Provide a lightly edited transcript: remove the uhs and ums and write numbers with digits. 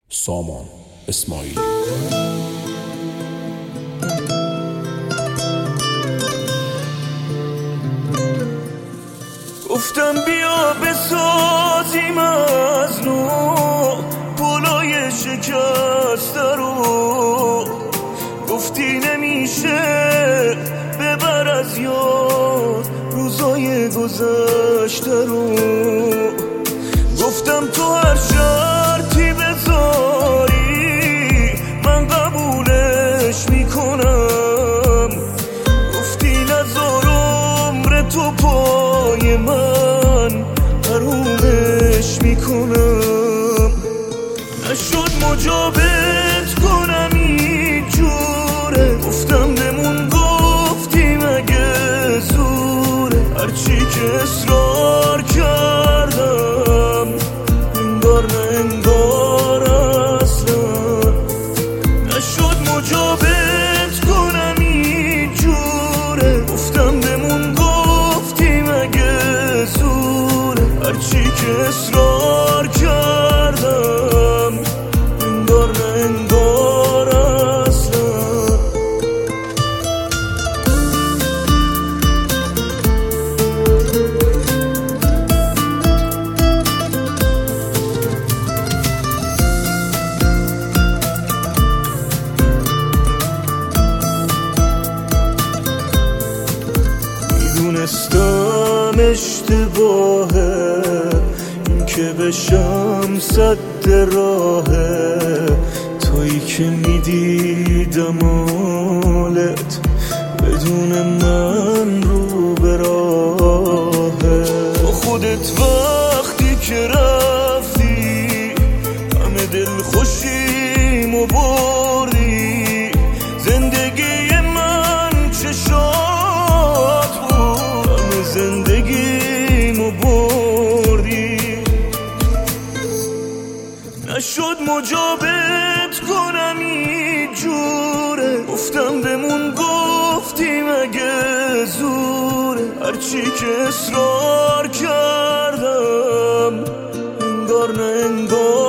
سامان اسماعیلی. گفتم بیا بسازیم از نو پلای شکسته رو، گفتی نمیشه ببر از یاد روزای گذشته رو. گفتم تو هر شرطی بذاری من قبولش میکنم، گفتی نذار عمر تو پای من حرومش میکنم. نشد مجابت کنم اینجوره، گفتم بمون گفتی مگه زوره، هرچی که اصرار کردم انگار نه انگار اصلا. نشد مجابت کنم اینجوره، گفتم بمون گفتی مگه زوره، هرچی که اصرار کردم انگار نه انگار اصلا. میدونستم اشتباهه این که بشم صد راهه، تویی که میدیدم حالت بدون من رو به راهه. با خودت وقتی که رفتی همه دل خوشیمو بردی، زندگی من چه شاد بود همه زندگیمو بردی. نشد مجابت کنم اینجوره، گفتم بمون گفتی مگه زوره، هرچی که اصرار کردم انگار نه انگار